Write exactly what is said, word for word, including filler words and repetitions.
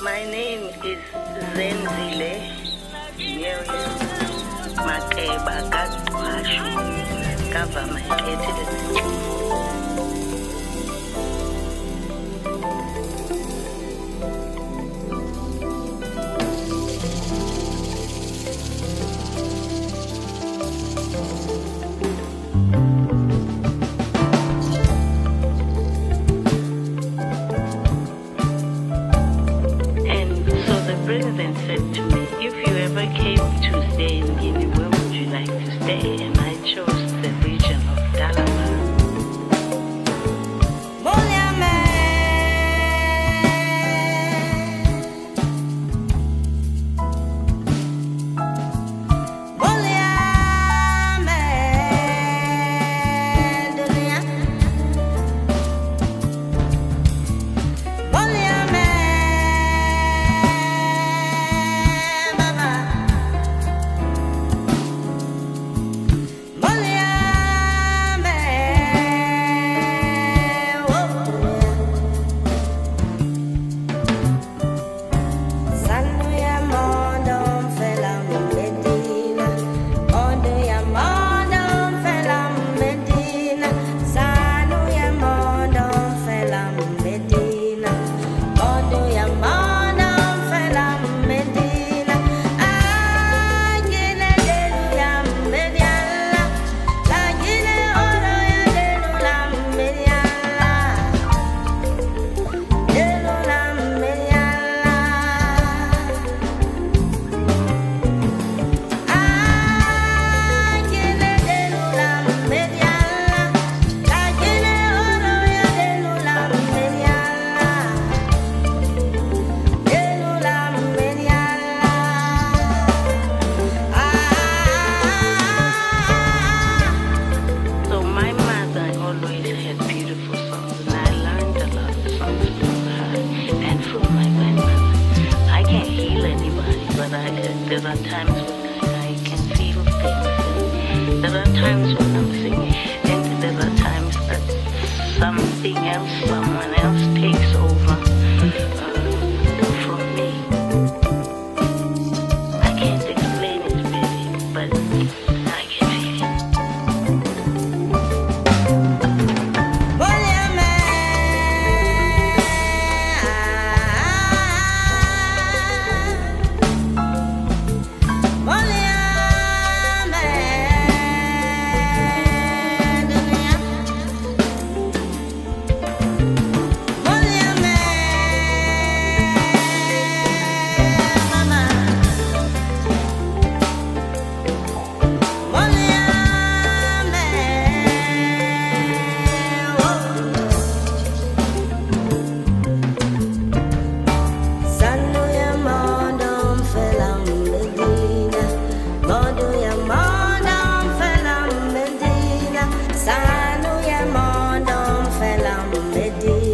My name is Zenzile Miriam Makeba Gagwashu Gavama Ekete. President said to me, if you ever came to stay in Guinea, where would you like to stay? And I chose the region of Dalaba. There are times when I can feel things, there are times when I'm singing, and there are times that something else, someone else takes over uh, from me. I can't explain it really, but I can feel it. Sanu ya mondom felam medina.